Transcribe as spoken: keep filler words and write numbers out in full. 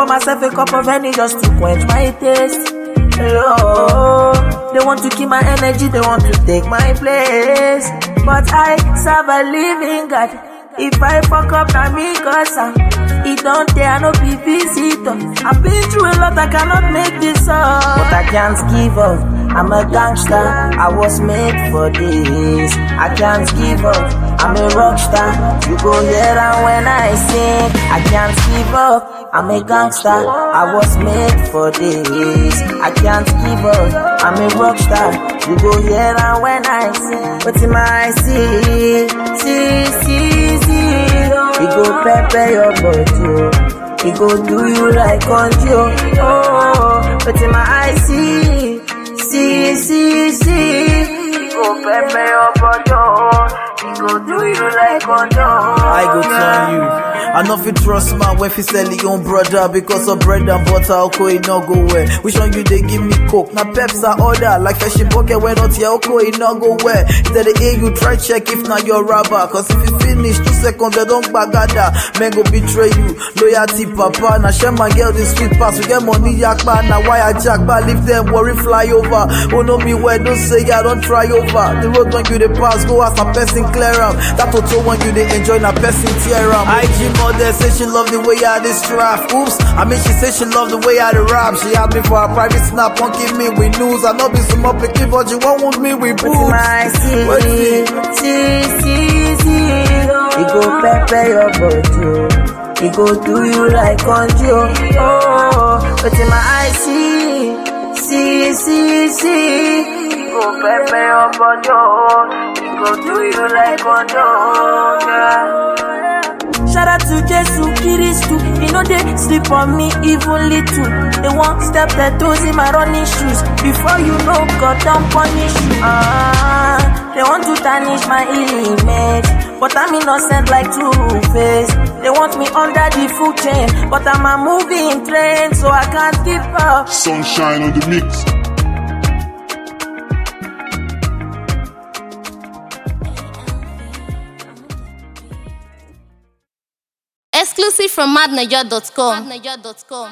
myself a cup of honey just to quench my taste. Oh, they want to keep my energy, they want to take my place. But I serve a living God. If I fuck up, na me cause I'm it don't dare no be visitor. I've been through a lot, I cannot make this up. But I can't give up, I'm a gangster, I was made for this. I can't give up, I'm a rock star. You go hear and when I sing. I can't give up, I'm a gangster, I was made for this. I can't give up, I'm a rock star. You go hear and when I sing. But in my see, see, see, see. He go pepper your body, he go do you like conjo. Oh, but in my eyes see, see, see, see. He go pepper your body, he go do you like conjo. I go tell you, I know if you trust man when fi sell your own brother because of bread and butter, oko it no go well. Which one you they give me coke? Now peps are order like fishing bucket when not here, oko it no go well. Instead the A you try check if not your rubber, cause if you finish two seconds they don't bagada. Men go betray you, loyalty papa. Now share my girl this sweet pass, we get money yakba. Now why I jackba, leave them worry fly over. Oh no me where don't say I don't try over. The road when you the pass, go ask a person clear am. That auto when you they enjoy na person tear am. I G mother say she love the way I this draft. Oops, I mean she say she love the way I the rap. She had me for a private snap, won't give me with news. I know be some up picky, but you won't want me with boobs. My see, see, see, see. He go pepper your body, he go do you like conjo. Oh, but in my eyes see, see, see, see. He go pepper your body, he go do you like conjo. Yeah. Shout out to Jesus Christ too. You know they sleep on me even little. They won't step their toes in my running shoes. Before you know God don't punish you. Ah, they want to tarnish my image, but I'm innocent like Two-Face. They want me under the food chain, but I'm a moving train, so I can't keep up. Sunshine on the mix. Exclusive from mad naija dot com.